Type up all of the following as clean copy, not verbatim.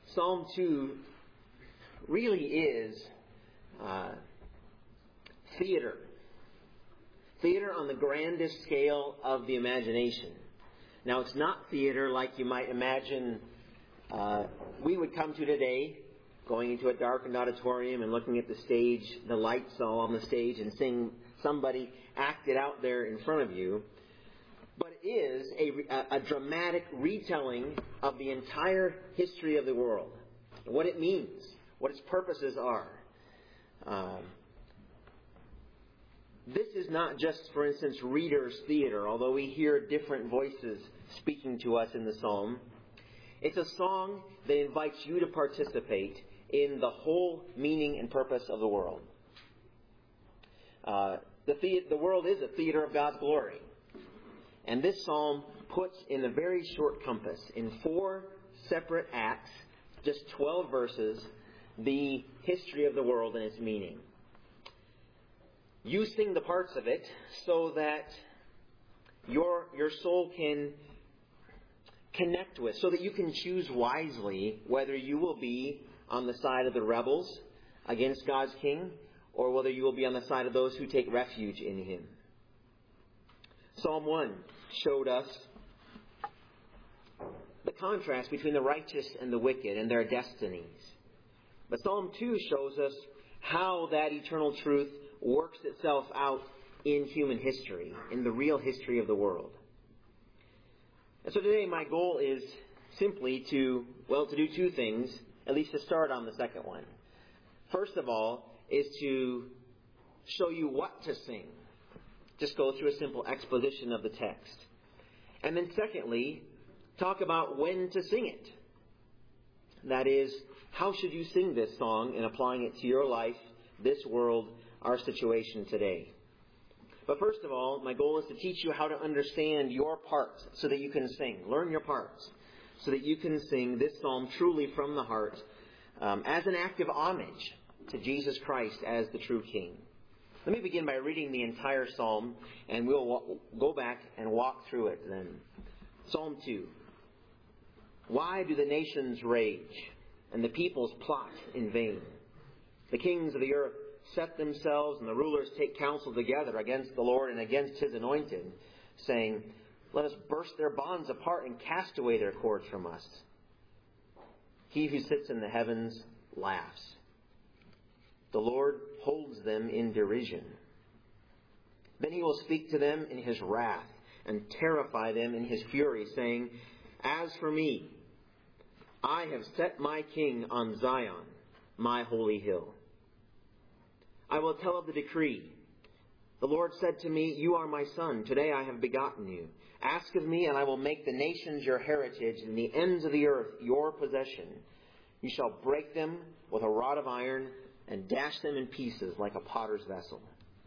Psalm 2 really is theater. Theater on the grandest scale of the imagination. Now, it's not theater like you might imagine we would come to today, going into a darkened auditorium and looking at the stage, the lights all on the stage, and seeing somebody act it out there in front of you. But it is a dramatic retelling of the entire history of the world, what it means, what its purposes are. This is not just, for instance, reader's theater, although we hear different voices speaking to us in the psalm. It's a song that invites you to participate in the whole meaning and purpose of the world. The world is a theater of God's glory. And this psalm puts in a very short compass, in 4 separate acts, just 12 verses, the history of the world and its meaning. You sing the parts of it so that your soul can connect with, so that you can choose wisely whether you will be on the side of the rebels against God's king, or whether you will be on the side of those who take refuge in Him. Psalm 1 showed us the contrast between the righteous and the wicked and their destinies. But Psalm 2 shows us how that eternal truth works itself out in human history, in the real history of the world. And so today my goal is simply to do 2 things, at least to start on the second one. First of all, is to show you what to sing. Just go through a simple exposition of the text. And then secondly, talk about when to sing it. That is, how should you sing this song in applying it to your life, this world, our situation today. But first of all, my goal is to teach you how to understand your parts so that you can sing. Learn your parts so that you can sing this psalm truly from the heart as an act of homage to Jesus Christ as the true King. Let me begin by reading the entire psalm, and we'll go back and walk through it then. Psalm 2. Why do the nations rage, and the peoples plot in vain? The kings of the earth set themselves, and the rulers take counsel together against the Lord and against His anointed, saying, let us burst their bonds apart and cast away their cords from us. He who sits in the heavens laughs. The Lord holds them in derision. Then He will speak to them in His wrath and terrify them in His fury, saying, as for me, I have set my king on Zion, my holy hill. I will tell of the decree. The Lord said to me, you are my son. Today I have begotten you. Ask of me, and I will make the nations your heritage, and the ends of the earth your possession. You shall break them with a rod of iron, and dash them in pieces like a potter's vessel.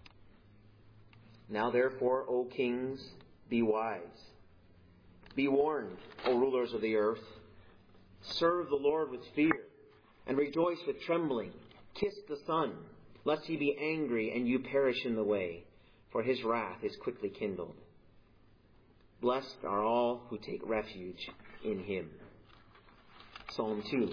Now therefore, O kings, be wise. Be warned, O rulers of the earth. Serve the Lord with fear, and rejoice with trembling. Kiss the Son, lest He be angry and you perish in the way, for His wrath is quickly kindled. Blessed are all who take refuge in Him. Psalm 2.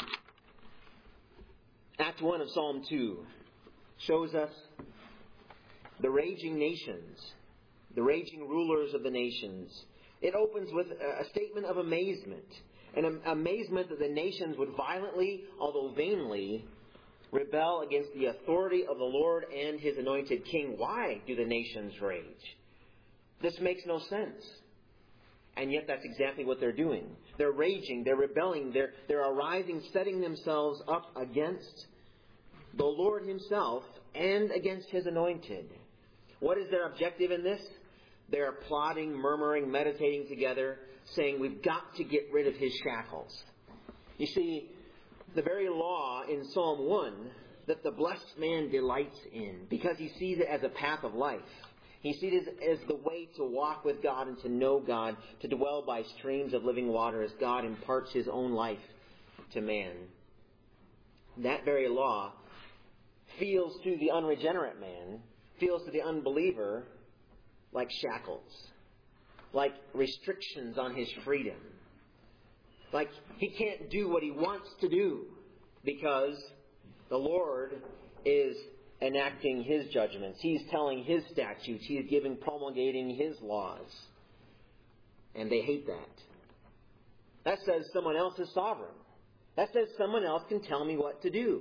Act 1 of Psalm 2 shows us the raging nations, the raging rulers of the nations. It opens with a statement of amazement, an amazement that the nations would violently, although vainly, rebel against the authority of the Lord and His anointed King. Why do the nations rage? This makes no sense. And yet that's exactly what they're doing. They're raging, they're rebelling, they're arising, setting themselves up against the Lord Himself and against His anointed. What is their objective in this? They're plotting, murmuring, meditating together, saying we've got to get rid of His shackles. You see, the very law in Psalm 1 that the blessed man delights in, because he sees it as a path of life. He sees it as the way to walk with God and to know God, to dwell by streams of living water as God imparts His own life to man. That very law feels to the unregenerate man, feels to the unbeliever like shackles, like restrictions on his freedom. Like he can't do what he wants to do because the Lord is enacting his judgments. He's telling his statutes. He's promulgating his laws. And they hate that. That says someone else is sovereign. That says someone else can tell me what to do.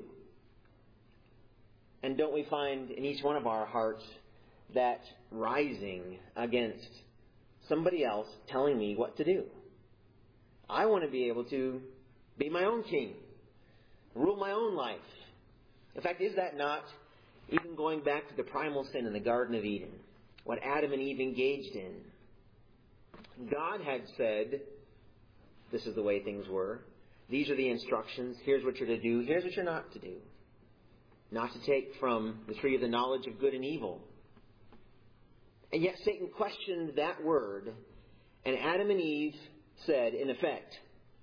And don't we find in each one of our hearts that rising against somebody else telling me what to do? I want to be able to be my own king, rule my own life. In fact, is that not even going back to the primal sin in the Garden of Eden, what Adam and Eve engaged in? God had said, this is the way things were. These are the instructions. Here's what you're to do. Here's what you're not to do. Not to take from the tree of the knowledge of good and evil. And yet Satan questioned that word, and Adam and Eve said, in effect,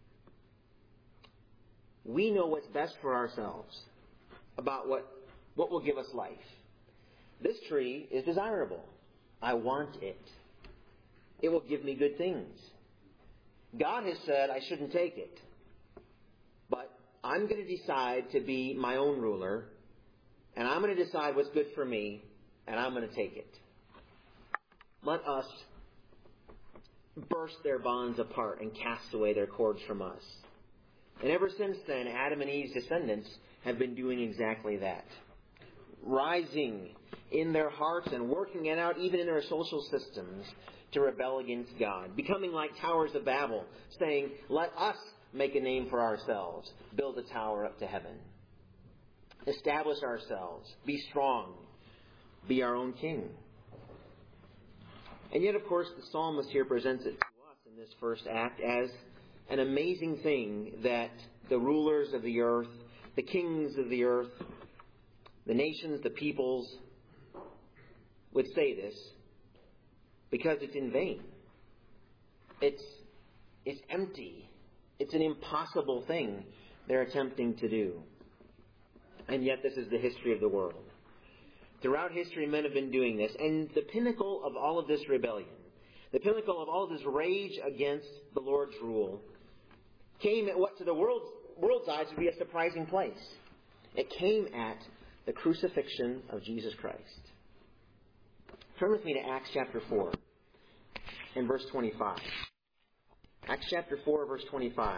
we know what's best for ourselves about what will give us life. This tree is desirable. I want it. It will give me good things. God has said I shouldn't take it. But I'm going to decide to be my own ruler, and I'm going to decide what's good for me, and I'm going to take it. Let us burst their bonds apart and cast away their cords from us. And ever since then, Adam and Eve's descendants have been doing exactly that. Rising in their hearts and working it out even in their social systems to rebel against God. Becoming like towers of Babel, saying, let us make a name for ourselves. Build a tower up to heaven. Establish ourselves. Be strong. Be our own king. And yet, of course, the psalmist here presents it to us in this first act as an amazing thing that the rulers of the earth, the kings of the earth, the nations, the peoples would say this because it's in vain. It's empty. It's an impossible thing they're attempting to do. And yet this is the history of the world. Throughout history, men have been doing this. And the pinnacle of all of this rebellion, the pinnacle of all of this rage against the Lord's rule, came at what to the world's eyes would be a surprising place. It came at the crucifixion of Jesus Christ. Turn with me to Acts chapter 4 and verse 25. Acts chapter 4, verse 25.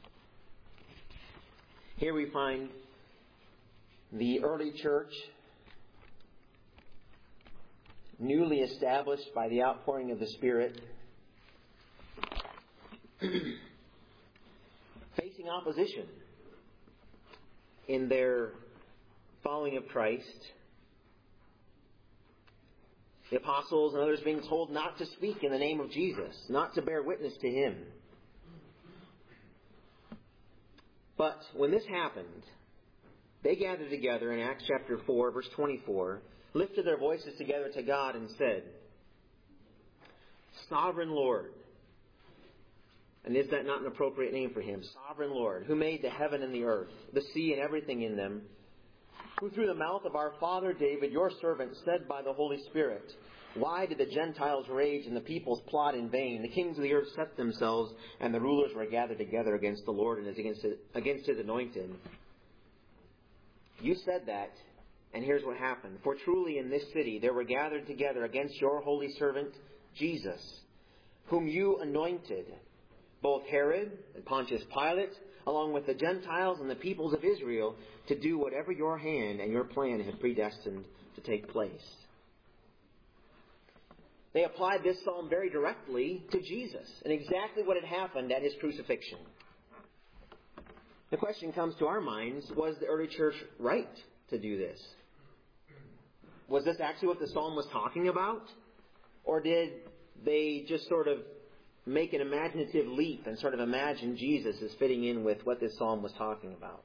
Here we find the early church, newly established by the outpouring of the Spirit, facing opposition in their following of Christ. The apostles and others being told not to speak in the name of Jesus, not to bear witness to Him. But when this happened, they gathered together in Acts chapter 4, verse 24, lifted their voices together to God and said, Sovereign Lord, and is that not an appropriate name for Him? Sovereign Lord, who made the heaven and the earth, the sea and everything in them, who through the mouth of our father David, your servant, said by the Holy Spirit, why did the Gentiles rage and the peoples plot in vain? The kings of the earth set themselves, and the rulers were gathered together against the Lord and against His anointed. You said that, and here's what happened. For truly in this city there were gathered together against your holy servant Jesus, whom you anointed, both Herod and Pontius Pilate, along with the Gentiles and the peoples of Israel, to do whatever your hand and your plan had predestined to take place. They applied this psalm very directly to Jesus and exactly what had happened at His crucifixion. The question comes to our minds, was the early church right to do this? Was this actually what the psalm was talking about? Or did they just sort of make an imaginative leap and sort of imagine Jesus as fitting in with what this psalm was talking about?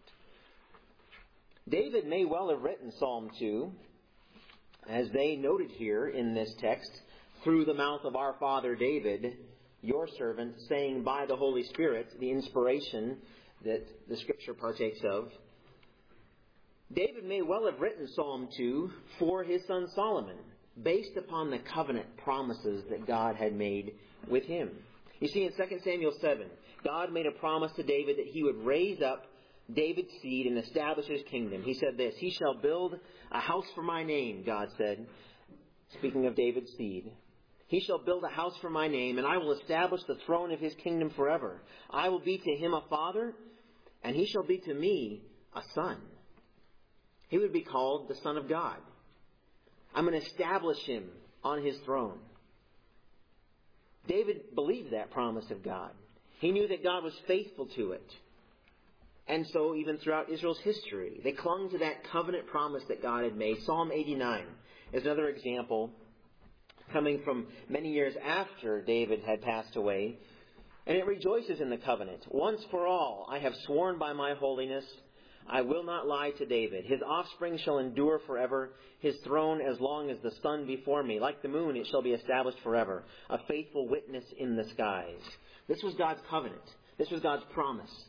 David may well have written Psalm 2, as they noted here in this text, through the mouth of our father David, your servant, saying by the Holy Spirit, the inspiration that the Scripture partakes of. David may well have written Psalm 2 for his son Solomon, based upon the covenant promises that God had made with him. You see, in 2 Samuel 7, God made a promise to David that he would raise up David's seed and establish his kingdom. He said this, "He shall build a house for my name," God said, speaking of David's seed. "He shall build a house for my name, and I will establish the throne of his kingdom forever. I will be to him a father, and he shall be to me a son." He would be called the Son of God. I'm going to establish him on his throne. David believed that promise of God. He knew that God was faithful to it. And so even throughout Israel's history, they clung to that covenant promise that God had made. Psalm 89 is another example coming from many years after David had passed away. And it rejoices in the covenant. "Once for all, I have sworn by my holiness, I will not lie to David. His offspring shall endure forever, his throne as long as the sun before me. Like the moon, it shall be established forever, a faithful witness in the skies." This was God's covenant. This was God's promise.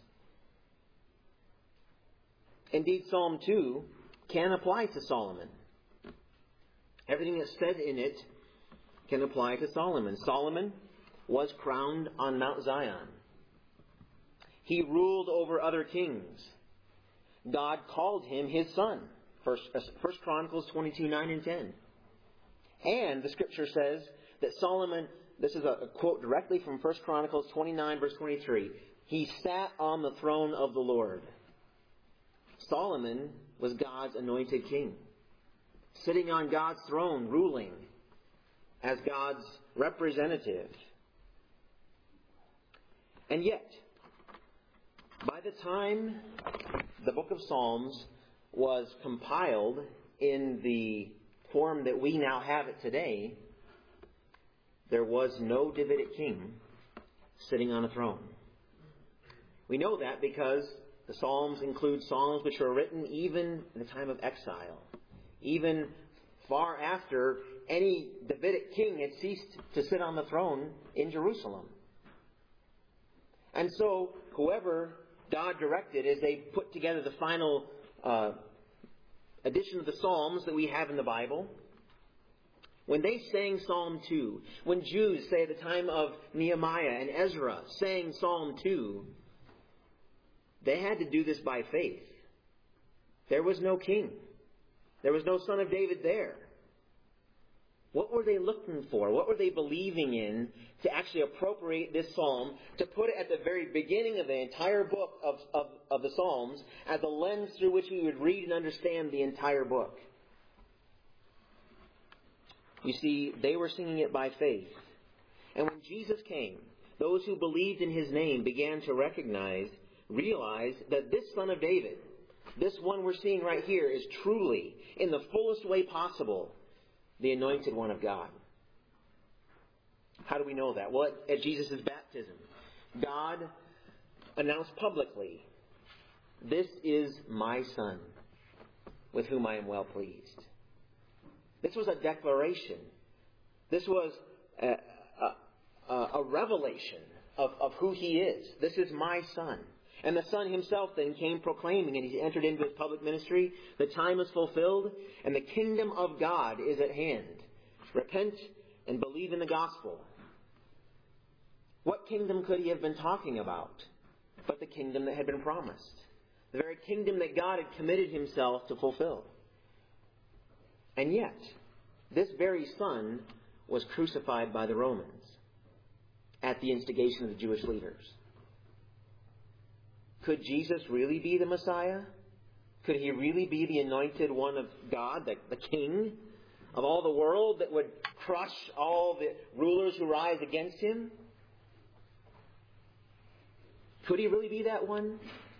Indeed, Psalm 2 can apply to Solomon. Everything that's said in it can apply to Solomon. Solomon was crowned on Mount Zion. He ruled over other kings. God called him his son. 1 Chronicles 22:9 and 10. And the scripture says that Solomon, this is a quote directly from 1 Chronicles 29 verse 23, he sat on the throne of the Lord. Solomon was God's anointed king, sitting on God's throne, ruling as God's representative. And yet, by the time the book of Psalms was compiled in the form that we now have it today, there was no Davidic king sitting on a throne. We know that because the Psalms include songs which were written even in the time of exile, even far after any Davidic king had ceased to sit on the throne in Jerusalem. And so, whoever God directed as they put together the final edition of the Psalms that we have in the Bible, when they sang Psalm 2, when Jews, say at the time of Nehemiah and Ezra, sang Psalm 2, they had to do this by faith. There was no king. There was no son of David there. What were they looking for? What were they believing in to actually appropriate this psalm, to put it at the very beginning of the entire book of the Psalms as a lens through which we would read and understand the entire book? You see, they were singing it by faith. And when Jesus came, those who believed in his name began to realize that this Son of David, this one we're seeing right here, is truly, in the fullest way possible, the anointed one of God. How do we know that? Well, at Jesus' baptism, God announced publicly, "This is my Son, with whom I am well pleased." This was a declaration. This was a revelation of who he is. This is my Son. And the Son himself then came proclaiming, and he entered into his public ministry, "The time is fulfilled, and the kingdom of God is at hand. Repent and believe in the gospel." What kingdom could he have been talking about but the kingdom that had been promised? The very kingdom that God had committed himself to fulfill. And yet, this very Son was crucified by the Romans at the instigation of the Jewish leaders. Could Jesus really be the Messiah? Could he really be the anointed one of God, the king of all the world that would crush all the rulers who rise against him? Could he really be that one?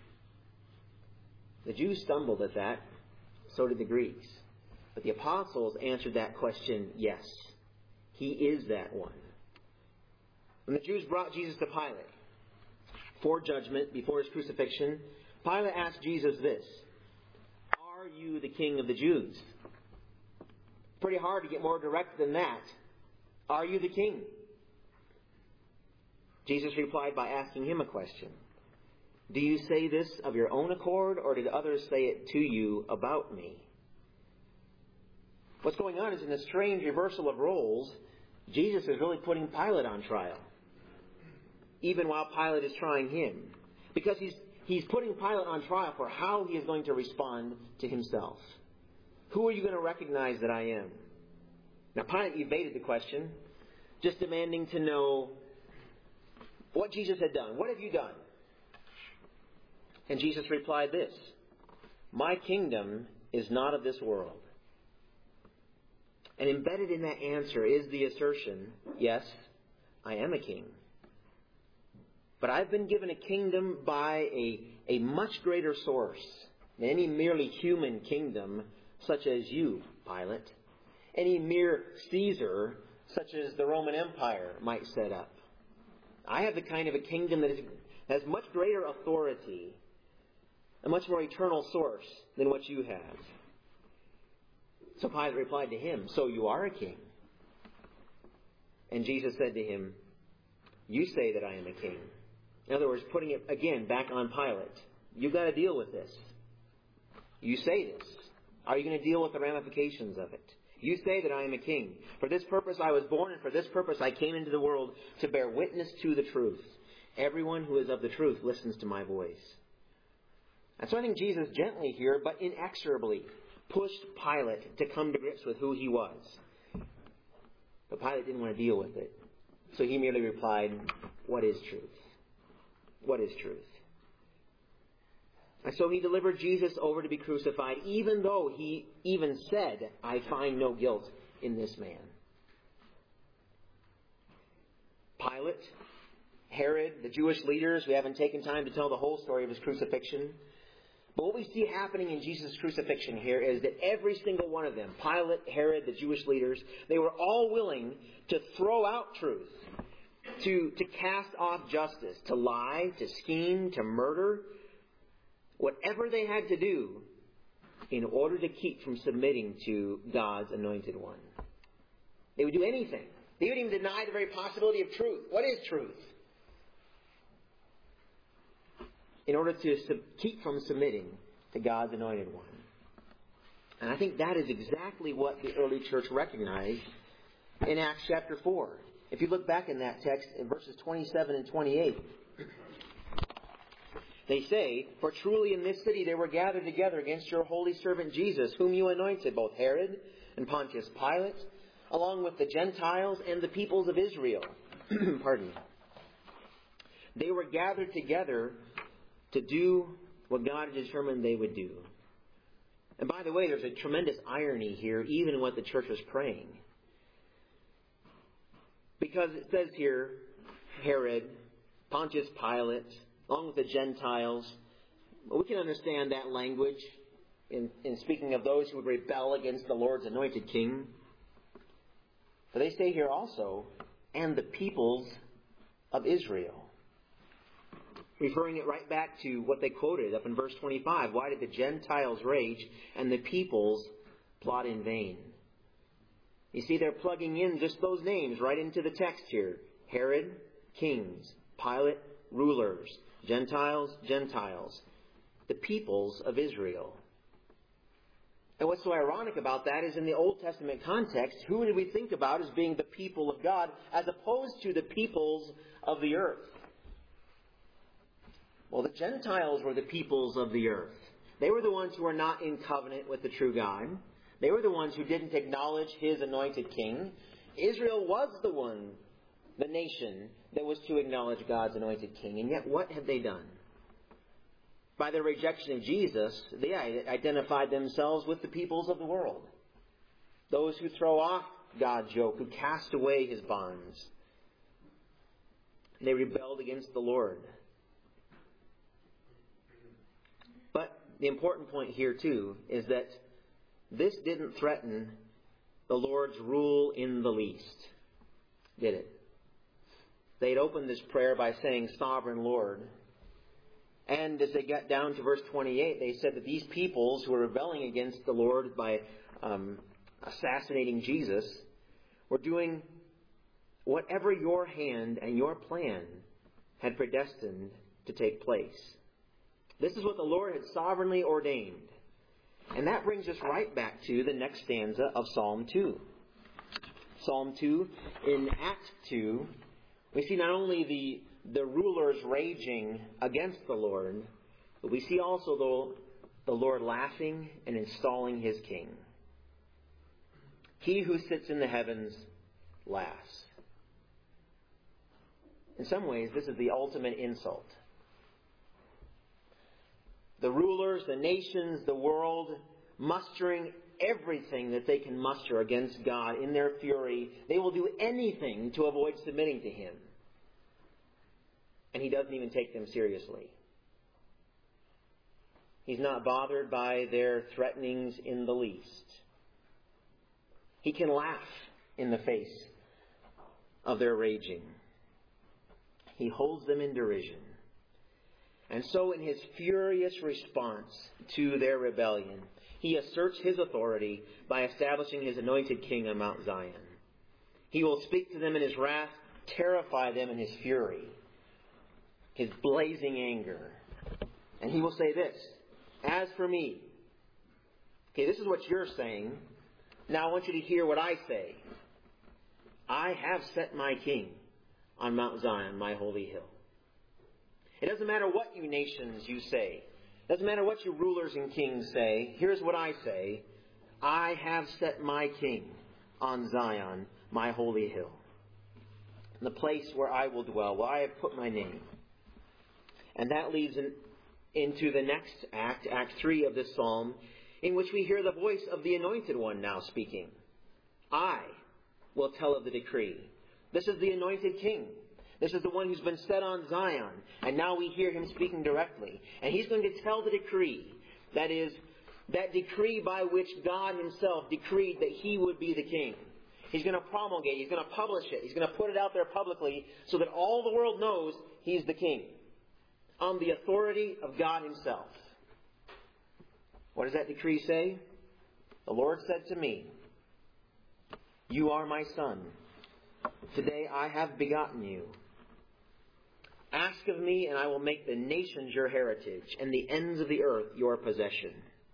The Jews stumbled at that. So did the Greeks. But the apostles answered that question, yes. He is that one. When the Jews brought Jesus to Pilate for judgment before his crucifixion, Pilate asked Jesus this: "Are you the king of the Jews?" Pretty hard to get more direct than that. Are you the king? Jesus replied by asking him a question. "Do you say this of your own accord, or did others say it to you about me?" What's going on is, in a strange reversal of roles, Jesus is really putting Pilate on trial. even while Pilate is trying him. Because he's putting Pilate on trial for how he is going to respond to himself. Who are you going to recognize that I am? Now, Pilate evaded the question, just demanding to know what Jesus had done. What have you done? And Jesus replied this, my kingdom is not of this world. And embedded in that answer is the assertion, yes, I am a king. But I've been given a kingdom by a much greater source than any merely human kingdom, such as you, Pilate. Any mere Caesar, such as the Roman Empire, might set up. I have the kind of a kingdom that has much greater authority, a much more eternal source than what you have. So Pilate replied to him, so you are a king. And Jesus said to him, you say that I am a king. In other words, putting it again back on Pilate. You've got to deal with this. You say this. Are you going to deal with the ramifications of it? You say that I am a king. For this purpose I was born, and for this purpose I came into the world, to bear witness to the truth. Everyone who is of the truth listens to my voice. And so I think Jesus gently here, but inexorably, pushed Pilate to come to grips with who he was. But Pilate didn't want to deal with it. So he merely replied, what is truth? What is truth? And so he delivered Jesus over to be crucified, even though he even said, I find no guilt in this man. Pilate, Herod, the Jewish leaders, we haven't taken time to tell the whole story of his crucifixion. But what we see happening in Jesus' crucifixion here is that every single one of them, Pilate, Herod, the Jewish leaders, they were all willing to throw out truth, to cast off justice, to lie, to scheme, to murder, whatever they had to do in order to keep from submitting to God's anointed one. They would do anything. They would even deny the very possibility of truth. What is truth? In order to keep from submitting to God's anointed one. And I think that is exactly what the early church recognized in Acts chapter 4. If you look back in that text, in verses 27 and 28, they say, for truly in this city they were gathered together against your holy servant Jesus, whom you anointed, both Herod and Pontius Pilate, along with the Gentiles and the peoples of Israel. Pardon me. They were gathered together to do what God had determined they would do. And by the way, there's a tremendous irony here, even in what the church was praying. Because it says here, Herod, Pontius Pilate, along with the Gentiles. We can understand that language in speaking of those who would rebel against the Lord's anointed king. But they say here also, and the peoples of Israel. Referring it right back to what they quoted up in verse 25. Why did the Gentiles rage and the peoples plot in vain? You see, they're plugging in just those names right into the text here. Herod, kings. Pilate, rulers. Gentiles, Gentiles. The peoples of Israel. And what's so ironic about that is in the Old Testament context, who did we think about as being the people of God as opposed to the peoples of the earth? Well, the Gentiles were the peoples of the earth. They were the ones who were not in covenant with the true God. They were the ones who didn't acknowledge His anointed king. Israel was the nation that was to acknowledge God's anointed king. And yet, what had they done? By their rejection of Jesus, they identified themselves with the peoples of the world. Those who throw off God's yoke, who cast away His bonds. They rebelled against the Lord. But the important point here, too, is that this didn't threaten the Lord's rule in the least, did it? They'd opened this prayer by saying, Sovereign Lord. And as they got down to verse 28, they said that these peoples who were rebelling against the Lord by assassinating Jesus were doing whatever your hand and your plan had predestined to take place. This is what the Lord had sovereignly ordained. And that brings us right back to the next stanza of Psalm 2. Psalm 2, in Act 2, we see not only the rulers raging against the Lord, but we see also the Lord laughing and installing his king. He who sits in the heavens laughs. In some ways, this is the ultimate insult. The rulers, the nations, the world, mustering everything that they can muster against God in their fury, they will do anything to avoid submitting to him. And he doesn't even take them seriously. He's not bothered by their threatenings in the least. He can laugh in the face of their raging. He holds them in derision. And so in his furious response to their rebellion, he asserts his authority by establishing his anointed king on Mount Zion. He will speak to them in his wrath, terrify them in his fury, his blazing anger. And he will say this, "As for me," okay, this is what you're saying. Now I want you to hear what I say. "I have set my king on Mount Zion, my holy hill." It doesn't matter what you nations you say. It doesn't matter what you rulers and kings say. Here's what I say. I have set my king on Zion, my holy hill, the place where I will dwell, where I have put my name. And that leads into the next act, Act 3 of this psalm, in which we hear the voice of the Anointed One now speaking. I will tell of the decree. This is the Anointed King. This is the one who's been set on Zion. And now we hear him speaking directly. And he's going to tell the decree. That is, that decree by which God himself decreed that he would be the king. He's going to promulgate. He's going to publish it. He's going to put it out there publicly so that all the world knows he's the king. On the authority of God himself. What does that decree say? The Lord said to me, "You are my son. Today I have begotten you. Ask of me, and I will make the nations your heritage, and the ends of the earth your possession."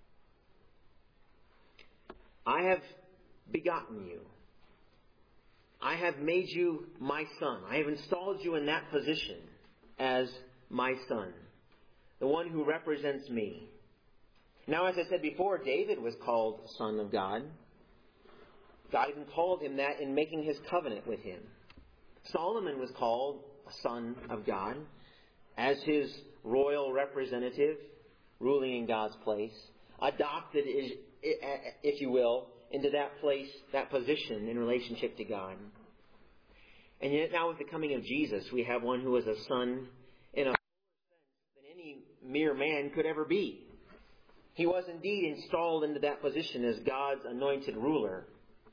I have begotten you. I have made you my son. I have installed you in that position as my son, the one who represents me. Now, as I said before, David was called Son of God. God even called him that in making his covenant with him. Solomon was called a son of God as his royal representative, ruling in God's place, adopted, if you will, into that place, that position in relationship to God. And yet now with the coming of Jesus, we have one who is a son in a fuller sense than any mere man could ever be. He was indeed installed into that position as God's anointed ruler.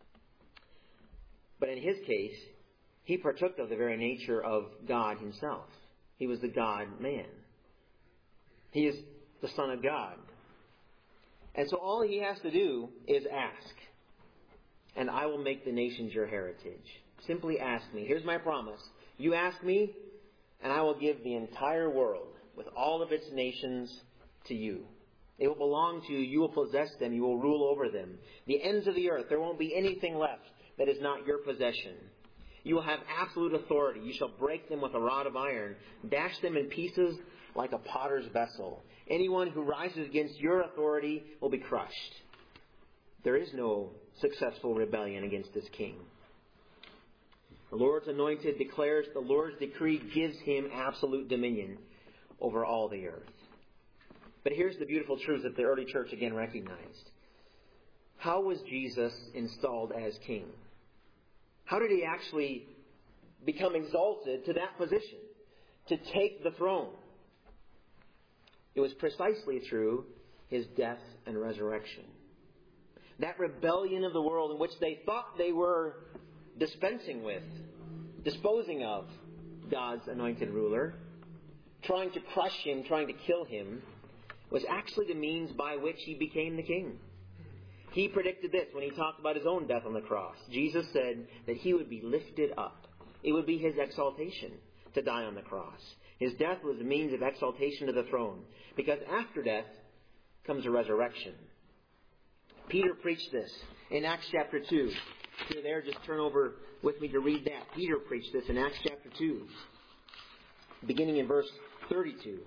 But in his case, he partook of the very nature of God himself. He was the God-man. He is the Son of God. And so all he has to do is ask. And I will make the nations your heritage. Simply ask me. Here's my promise. You ask me, and I will give the entire world with all of its nations to you. They will belong to you. You will possess them. You will rule over them. The ends of the earth, there won't be anything left that is not your possession. You will have absolute authority. You shall break them with a rod of iron, dash them in pieces like a potter's vessel. Anyone who rises against your authority will be crushed. There is no successful rebellion against this king. The Lord's anointed declares the Lord's decree gives him absolute dominion over all the earth. But here's the beautiful truth that the early church again recognized. How was Jesus installed as king? How did he actually become exalted to that position, to take the throne? It was precisely through his death and resurrection. That rebellion of the world in which they thought they were dispensing with, disposing of God's anointed ruler, trying to crush him, trying to kill him, was actually the means by which he became the king. He predicted this when he talked about his own death on the cross. Jesus said that he would be lifted up. It would be his exaltation to die on the cross. His death was a means of exaltation to the throne, because after death comes a resurrection. Peter preached this in Acts chapter 2. If you're there, just turn over with me to read that. Peter preached this in Acts chapter 2. beginning in verse 32.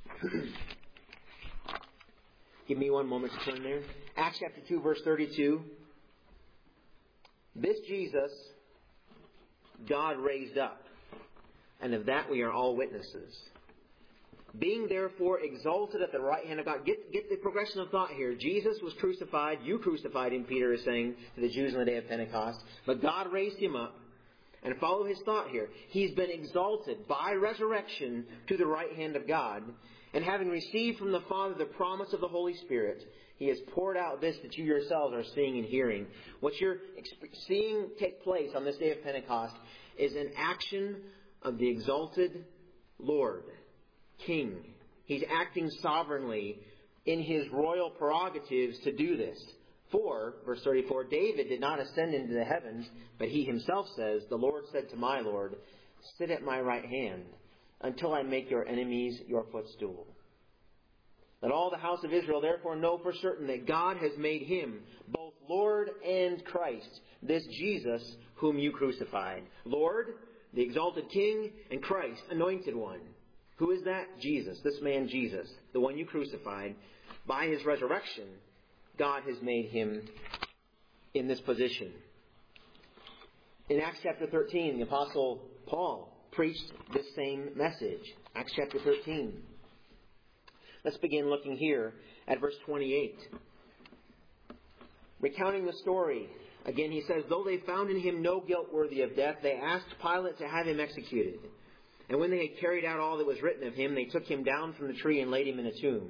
Give me one moment to turn there. Acts chapter 2, verse 32. This Jesus God raised up, and of that we are all witnesses. Being therefore exalted at the right hand of God. Get the progression of thought here. Jesus was crucified. You crucified him, Peter is saying to the Jews on the day of Pentecost. But God raised him up. And follow his thought here. He's been exalted by resurrection to the right hand of God. And having received from the Father the promise of the Holy Spirit, he has poured out this that you yourselves are seeing and hearing. What you're seeing take place on this day of Pentecost is an action of the exalted Lord, King. He's acting sovereignly in his royal prerogatives to do this. For, verse 34, David did not ascend into the heavens, but he himself says, the Lord said to my Lord, sit at my right hand until I make your enemies your footstool. Let all the house of Israel therefore know for certain that God has made him both Lord and Christ, this Jesus whom you crucified. Lord, the exalted King, and Christ, anointed one. Who is that? Jesus, this man Jesus, the one you crucified. By his resurrection, God has made him in this position. In Acts chapter 13, the Apostle Paul preached this same message. Acts chapter 13. Let's begin looking here at verse 28. Recounting the story, again he says, though they found in him no guilt worthy of death, they asked Pilate to have him executed. And when they had carried out all that was written of him, they took him down from the tree and laid him in a tomb.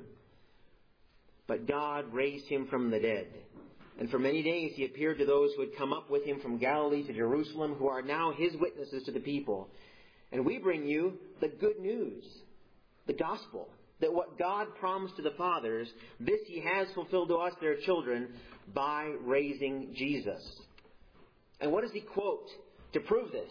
But God raised him from the dead. And for many days he appeared to those who had come up with him from Galilee to Jerusalem, who are now his witnesses to the people. And we bring you the good news, the gospel, that what God promised to the fathers, this he has fulfilled to us, their children, by raising Jesus. And what does he quote to prove this?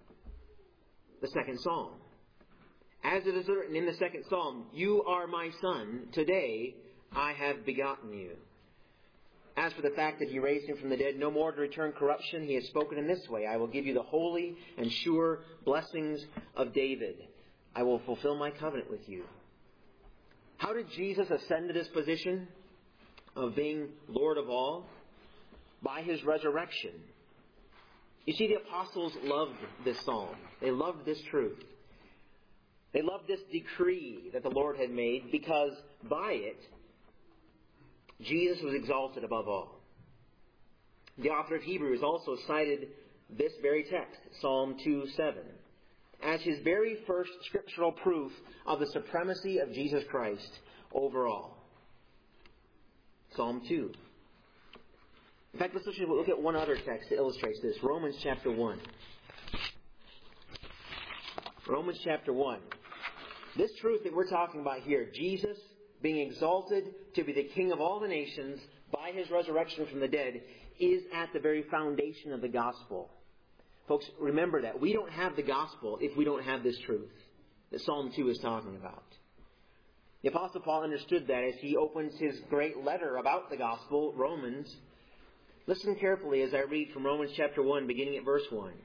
The second psalm. As it is written in the second psalm, you are my son, today I have begotten you. As for the fact that he raised him from the dead, no more to return corruption, he has spoken in this way, I will give you the holy and sure blessings of David. I will fulfill my covenant with you. How did Jesus ascend to this position of being Lord of all? By his resurrection. You see, the apostles loved this psalm. They loved this truth. They loved this decree that the Lord had made because by it, Jesus was exalted above all. The author of Hebrews also cited this very text, Psalm 2:7, as his very first scriptural proof of the supremacy of Jesus Christ over all. Psalm 2. In fact, let's look at one other text that illustrates this. Romans chapter 1. Romans chapter 1. This truth that we're talking about here, Jesus being exalted to be the King of all the nations by his resurrection from the dead, is at the very foundation of the gospel. Folks, remember that. We don't have the gospel if we don't have this truth that Psalm 2 is talking about. The Apostle Paul understood that as he opens his great letter about the gospel, Romans. Listen carefully as I read from Romans chapter 1, beginning at verse 1.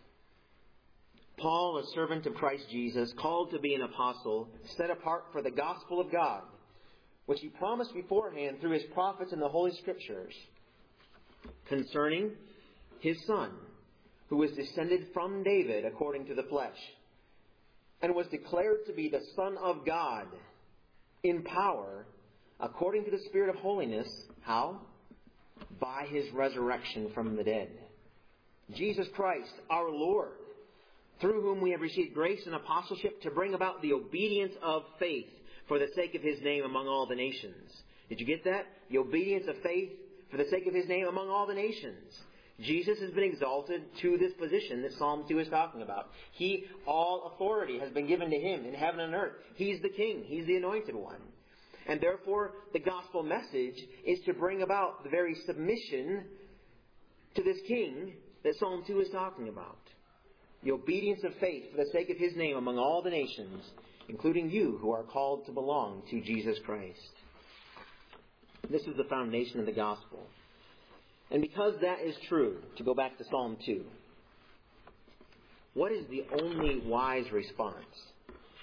Paul, a servant of Christ Jesus, called to be an apostle, set apart for the gospel of God, which he promised beforehand through his prophets in the Holy Scriptures, concerning his Son, who was descended from David according to the flesh, and was declared to be the Son of God in power, according to the Spirit of holiness. How? By his resurrection from the dead. Jesus Christ, our Lord, through whom we have received grace and apostleship to bring about the obedience of faith for the sake of his name among all the nations. Did you get that? The obedience of faith for the sake of his name among all the nations. Jesus has been exalted to this position that Psalm 2 is talking about. All authority has been given to him in heaven and earth. He's the King. He's the anointed one. And therefore, the gospel message is to bring about the very submission to this King that Psalm 2 is talking about. The obedience of faith for the sake of his name among all the nations, including you who are called to belong to Jesus Christ. This is the foundation of the gospel. And because that is true, to go back to Psalm 2, what is the only wise response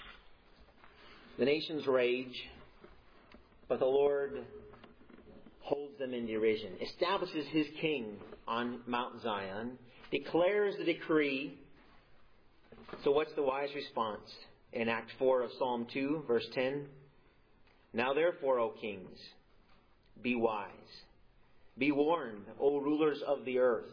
The nations rage, but the Lord holds them in derision, establishes his king on Mount Zion, declares the decree. So what's the wise response? In Act 4 of Psalm 2, verse 10, "Now therefore, O kings, be wise. Be warned, O rulers of the earth."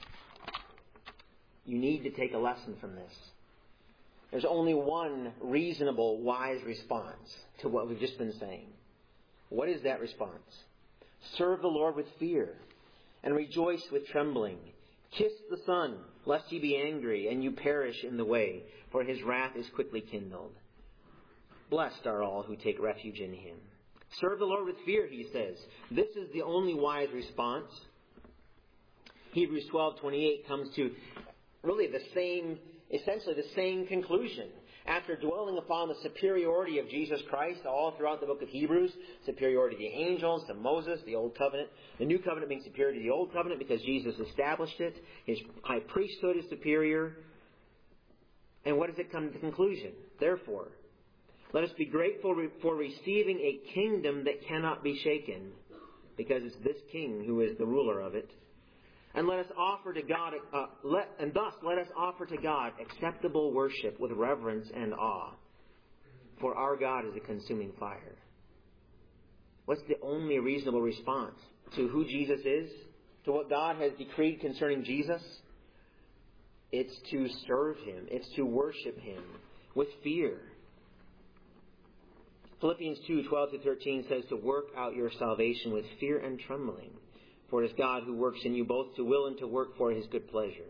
You need to take a lesson from this. There's only one reasonable, wise response to what we've just been saying. What is that response? Serve the Lord with fear and rejoice with trembling. Kiss the Son, lest he be angry and you perish in the way, for his wrath is quickly kindled. Blessed are all who take refuge in him. Serve the Lord with fear, he says. This is the only wise response. Hebrews 12:28 comes to really essentially the same conclusion. After dwelling upon the superiority of Jesus Christ all throughout the book of Hebrews, superiority to the angels, to Moses, the Old Covenant, the New Covenant being superior to the Old Covenant because Jesus established it, his high priesthood is superior. And what does it come to the conclusion? Therefore, let us be grateful for receiving a kingdom that cannot be shaken, because it's this king who is the ruler of it. And let us offer to God, let us offer to God acceptable worship with reverence and awe, for our God is a consuming fire. What's the only reasonable response to who Jesus is, to what God has decreed concerning Jesus? It's to serve him. It's to worship him with fear. Philippians 2:12-13 says to work out your salvation with fear and trembling. For it is God who works in you both to will and to work for his good pleasure.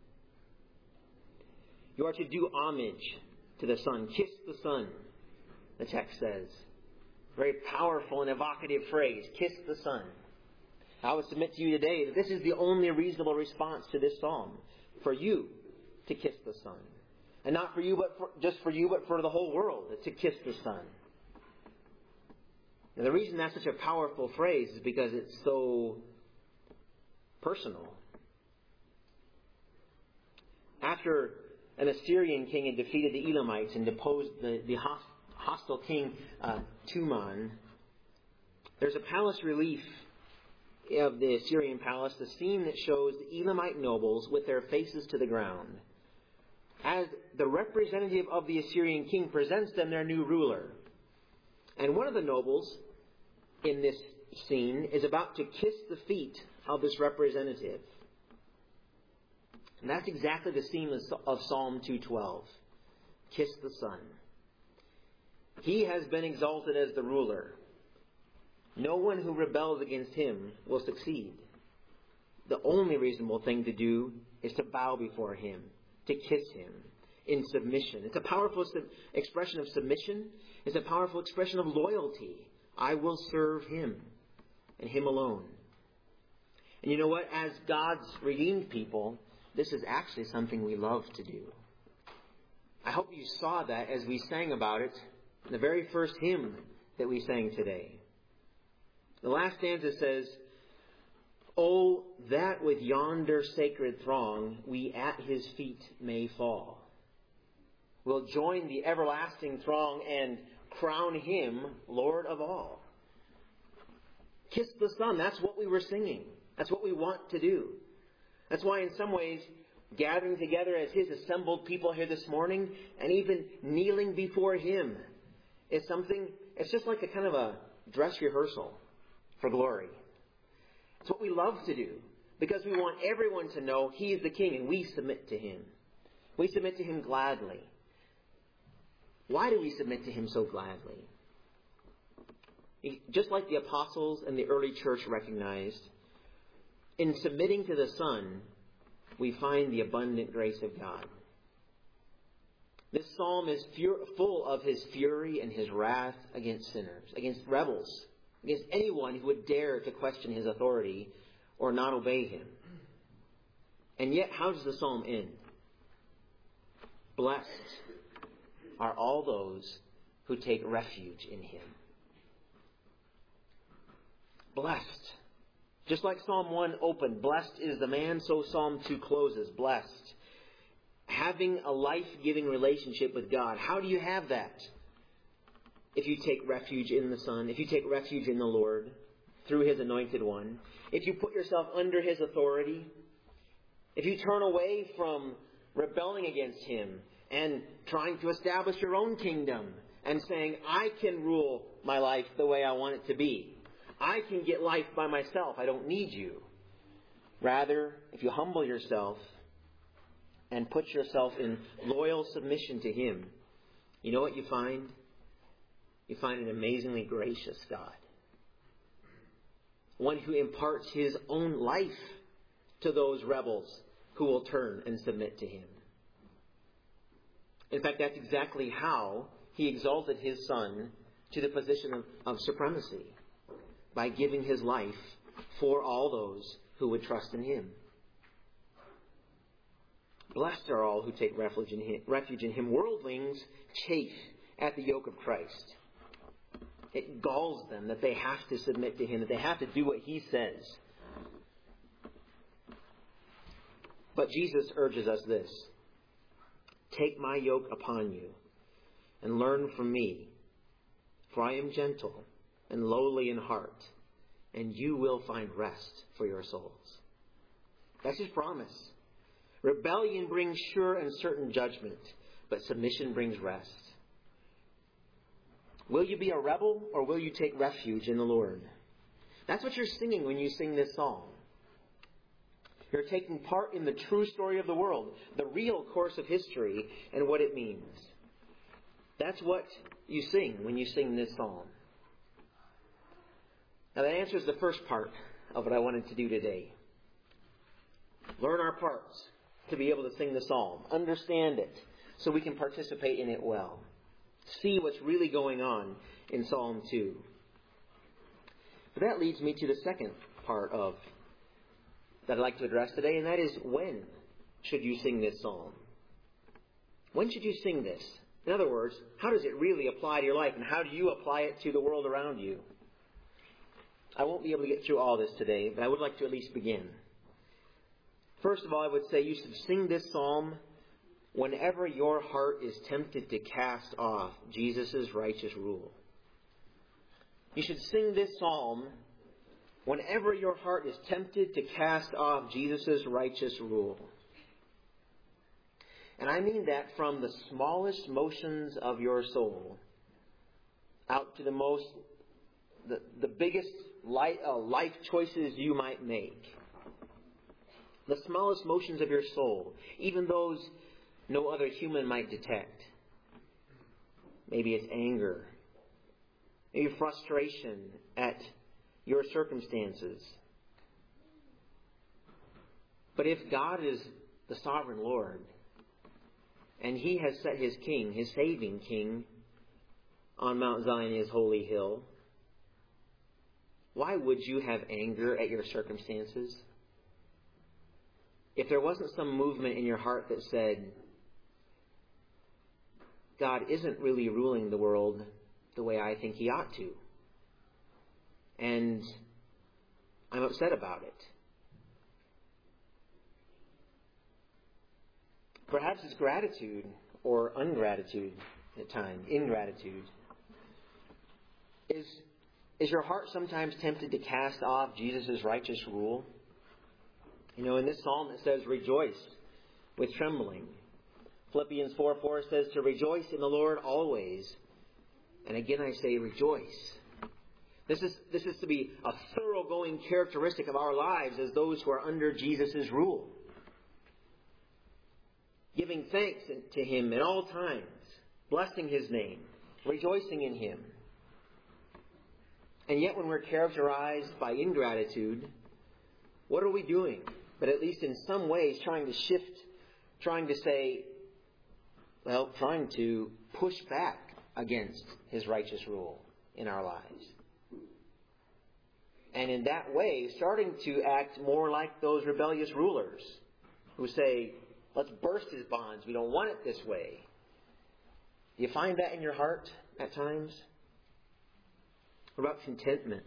You are to do homage to the Son. Kiss the Son, the text says. Very powerful and evocative phrase. Kiss the Son. I would submit to you today that this is the only reasonable response to this psalm. For you to kiss the Son. And not for you, but just for you, but for the whole world to kiss the Son. And the reason that's such a powerful phrase is because it's so personal. After an Assyrian king had defeated the Elamites and deposed the hostile king Tuman, there's a palace relief of the Assyrian palace, the scene that shows the Elamite nobles with their faces to the ground, as the representative of the Assyrian king presents them their new ruler. And one of the nobles in this scene is about to kiss the feet of this representative. And that's exactly the scene of Psalm 2:12. Kiss the Son. He has been exalted as the ruler. No one who rebels against him will succeed. The only reasonable thing to do is to bow before him, to kiss him in submission. It's a powerful expression of submission. It's a powerful expression of loyalty. I will serve him and him alone. And you know what? As God's redeemed people, this is actually something we love to do. I hope you saw that as we sang about it in the very first hymn that we sang today. The last stanza says, "Oh, that with yonder sacred throng we at his feet may fall. We'll join the everlasting throng and crown him Lord of all." Kiss the Son. That's what we were singing. That's what we want to do. That's why in some ways, gathering together as his assembled people here this morning and even kneeling before him is something, it's just like a kind of a dress rehearsal for glory. It's what we love to do because we want everyone to know he is the King and we submit to him. We submit to him gladly. Why do we submit to him so gladly? Just like the apostles and the early church recognized, in submitting to the Son, we find the abundant grace of God. This psalm is full of his fury and his wrath against sinners, against rebels, against anyone who would dare to question his authority or not obey him. And yet, how does the psalm end? Blessed are all those who take refuge in him. Blessed. Just like Psalm 1 opened, blessed is the man, so Psalm 2 closes, blessed. Having a life-giving relationship with God. How do you have that? if you take refuge in the Son, if you take refuge in the Lord through His Anointed One, if you put yourself under His authority, if you turn away from rebelling against Him and trying to establish your own kingdom and saying, I can rule my life the way I want it to be. I can get life by myself. I don't need you. Rather, if you humble yourself and put yourself in loyal submission to Him, you know what you find? You find an amazingly gracious God. One who imparts His own life to those rebels who will turn and submit to Him. In fact, that's exactly how He exalted His Son to the position of supremacy, by giving His life for all those who would trust in Him. Blessed are all who take refuge in Him. Worldlings chafe at the yoke of Christ. It galls them that they have to submit to Him, that they have to do what He says. But Jesus urges us this: take my yoke upon you and learn from me, for I am gentle and lowly in heart, and you will find rest for your souls. That's His promise. Rebellion brings sure and certain judgment, but submission brings rest. Will you be a rebel, or will you take refuge in the Lord? That's what you're singing when you sing this song. You're taking part in the true story of the world, the real course of history, and what it means. That's what you sing when you sing this psalm. Now that answers the first part of what I wanted to do today. Learn our parts to be able to sing the psalm. Understand it so we can participate in it well. See what's really going on in Psalm 2. But that leads me to the second part of that I'd like to address today, and that is, when should you sing this psalm? When should you sing this? In other words, how does it really apply to your life, and how do you apply it to the world around you? I won't be able to get through all this today, but I would like to at least begin. First of all, I would say you should sing this psalm whenever your heart is tempted to cast off Jesus' righteous rule. You should sing this psalm whenever your heart is tempted to cast off Jesus' righteous rule. And I mean that from the smallest motions of your soul out to the biggest life choices you might make. The smallest motions of your soul, even those no other human might detect. Maybe it's anger. Maybe frustration at your circumstances. But if God is the sovereign Lord, and He has set His King, His saving King, on Mount Zion, His holy hill, why would you have anger at your circumstances? If there wasn't some movement in your heart that said, God isn't really ruling the world the way I think He ought to, and I'm upset about it. Perhaps it's gratitude or ungratitude at times, ingratitude. Is your heart sometimes tempted to cast off Jesus' righteous rule? You know, in this psalm it says, rejoice with trembling. Philippians 4:4 says to rejoice in the Lord always. And again I say rejoice. This is to be a thoroughgoing characteristic of our lives as those who are under Jesus' rule. Giving thanks to Him at all times, blessing His name, rejoicing in Him. And yet when we're characterized by ingratitude, what are we doing? But at least in some ways trying to shift, trying to push back against His righteous rule in our lives. And in that way, starting to act more like those rebellious rulers who say, let's burst His bonds. We don't want it this way. Do you find that in your heart at times? What about contentment?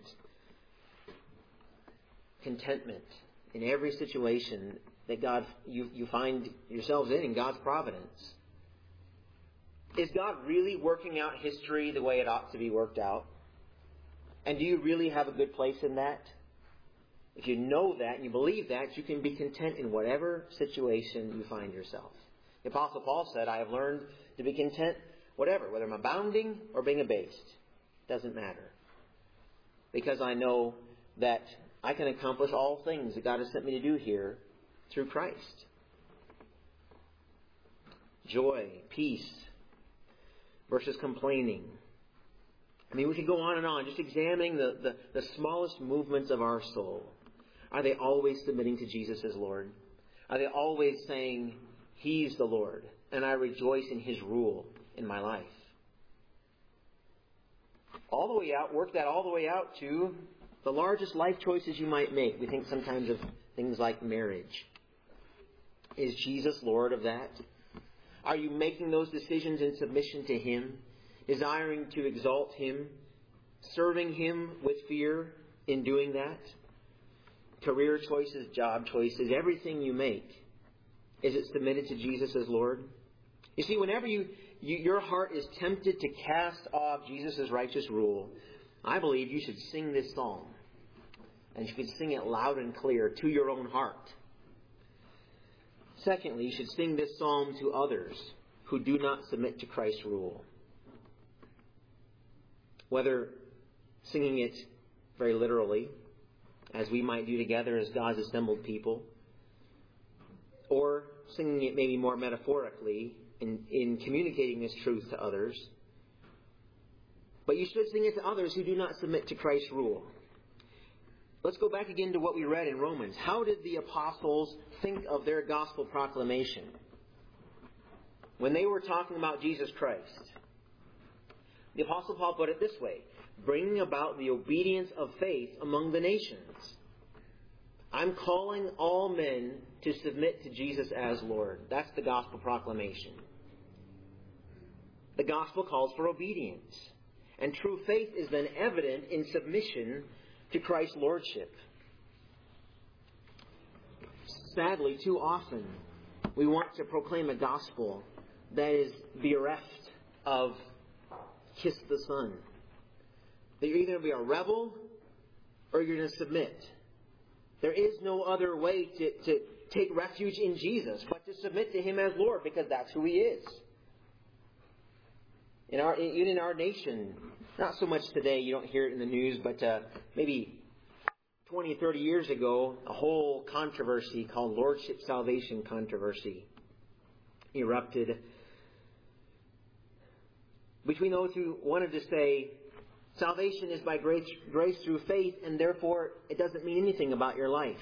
Contentment in every situation that you find yourselves in God's providence. Is God really working out history the way it ought to be worked out? And do you really have a good place in that? If you know that and you believe that, you can be content in whatever situation you find yourself. The Apostle Paul said, I have learned to be content whatever, whether I'm abounding or being abased. Doesn't matter. Because I know that I can accomplish all things that God has sent me to do here through Christ. Joy, peace, versus complaining. I mean, we could go on and on, just examining the smallest movements of our soul. Are they always submitting to Jesus as Lord? Are they always saying, He's the Lord, and I rejoice in His rule in my life? All the way out, work that all the way out to the largest life choices you might make. We think sometimes of things like marriage. Is Jesus Lord of that? Are you making those decisions in submission to Him, desiring to exalt Him, serving Him with fear in doing that? Career choices, job choices, everything you make, is it submitted to Jesus as Lord? You see, whenever your heart is tempted to cast off Jesus' righteous rule, I believe you should sing this psalm. And you should sing it loud and clear to your own heart. Secondly, you should sing this psalm to others who do not submit to Christ's rule. Whether singing it very literally, as we might do together as God's assembled people, or singing it maybe more metaphorically in communicating this truth to others. But you should sing it to others who do not submit to Christ's rule. Let's go back again to what we read in Romans. How did the apostles think of their gospel proclamation when they were talking about Jesus Christ? The Apostle Paul put it this way: bringing about the obedience of faith among the nations. I'm calling all men to submit to Jesus as Lord. That's the gospel proclamation. The gospel calls for obedience. And true faith is then evident in submission to Christ's lordship. Sadly, too often, we want to proclaim a gospel that is bereft of kiss the Son. That you're either going to be a rebel or you're going to submit. There is no other way to take refuge in Jesus but to submit to Him as Lord, because that's who He is. Even in our nation, not so much today, you don't hear it in the news, but maybe 20, 30 years ago, a whole controversy called Lordship Salvation controversy erupted between those who wanted to say salvation is by grace through faith, and therefore it doesn't mean anything about your life.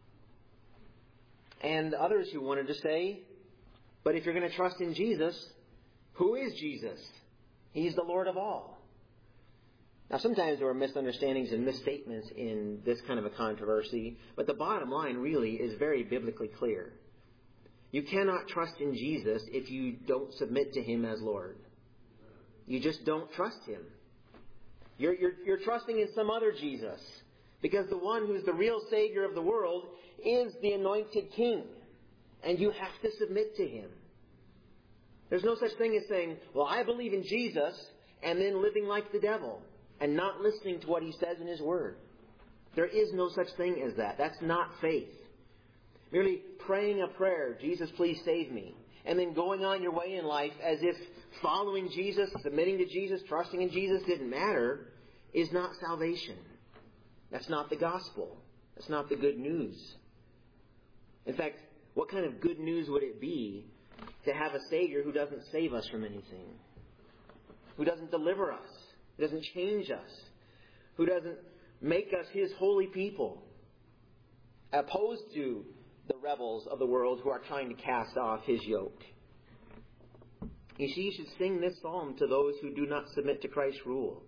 And others who wanted to say, but if you're going to trust in Jesus, who is Jesus? He's the Lord of all. Now, sometimes there were misunderstandings and misstatements in this kind of a controversy, but the bottom line really is very biblically clear. You cannot trust in Jesus if you don't submit to Him as Lord. You just don't trust Him. You're trusting in some other Jesus, because the one who's the real Savior of the world is the anointed King, and you have to submit to Him. There's no such thing as saying, well, I believe in Jesus, and then living like the devil and not listening to what He says in His Word. There is no such thing as that. That's not faith. Merely praying a prayer, Jesus, please save me, and then going on your way in life as if following Jesus, submitting to Jesus, trusting in Jesus didn't matter, is not salvation. That's not the gospel. That's not the good news. In fact, what kind of good news would it be to have a Savior who doesn't save us from anything, who doesn't deliver us, who doesn't change us, who doesn't make us His holy people, opposed to the rebels of the world who are trying to cast off His yoke? You see, you should sing this psalm to those who do not submit to Christ's rule.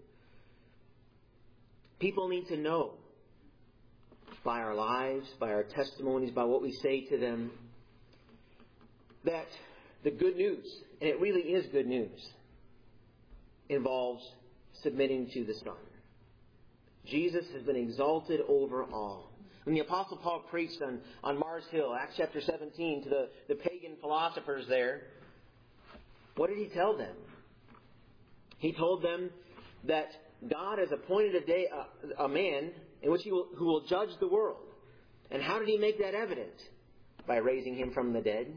People need to know by our lives, by our testimonies, by what we say to them, that the good news, and it really is good news, involves submitting to the Son. Jesus has been exalted over all. When the Apostle Paul preached on Mars Hill, Acts chapter 17, to the pagan philosophers there, what did he tell them? He told them that God has appointed a man in which who will judge the world. And how did He make that evident? By raising Him from the dead.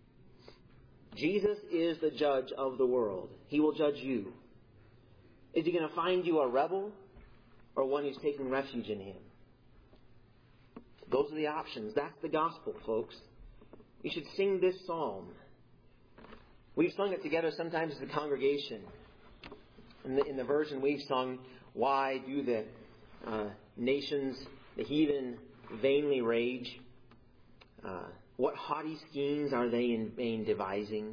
Jesus is the judge of the world. He will judge you. Is He going to find you a rebel or one who's taking refuge in Him? Those are the options. That's the gospel, folks. You should sing this psalm. We've sung it together sometimes as a congregation. In the version we've sung, why do the nations, the heathen, vainly rage? What haughty schemes are they in vain devising?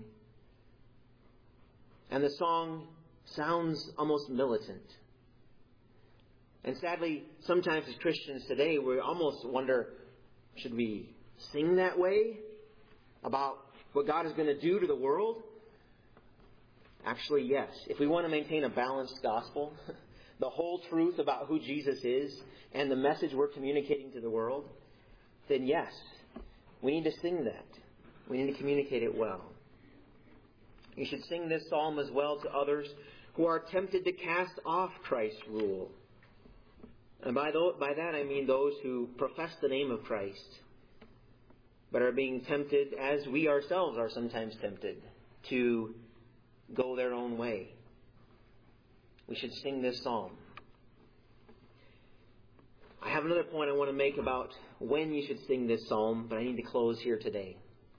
And the song sounds almost militant. And sadly, sometimes as Christians today, we almost wonder, should we sing that way about what God is going to do to the world? Actually, yes. If we want to maintain a balanced gospel, the whole truth about who Jesus is and the message we're communicating to the world, then yes, we need to sing that. We need to communicate it well. You should sing this psalm as well to others who are tempted to cast off Christ's rule. And by that I mean those who profess the name of Christ, but are being tempted, as we ourselves are sometimes tempted, to go their own way. We should sing this psalm. I have another point I want to make about when you should sing this psalm, but I need to close here today.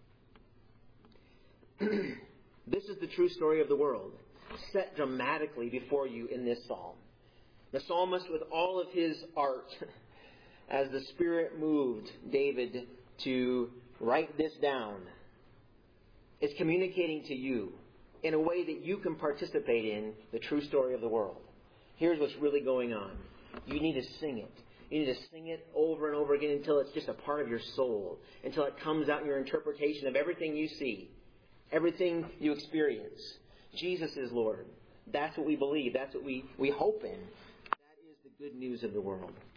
This is the true story of the world, set dramatically before you in this psalm. The psalmist, with all of his art, as the Spirit moved David to write this down, is communicating to you in a way that you can participate in the true story of the world. Here's what's really going on. You need to sing it. You need to sing it over and over again until it's just a part of your soul, until it comes out in your interpretation of everything you see, everything you experience. Jesus is Lord. That's what we believe. That's what we hope in. That is the good news of the world.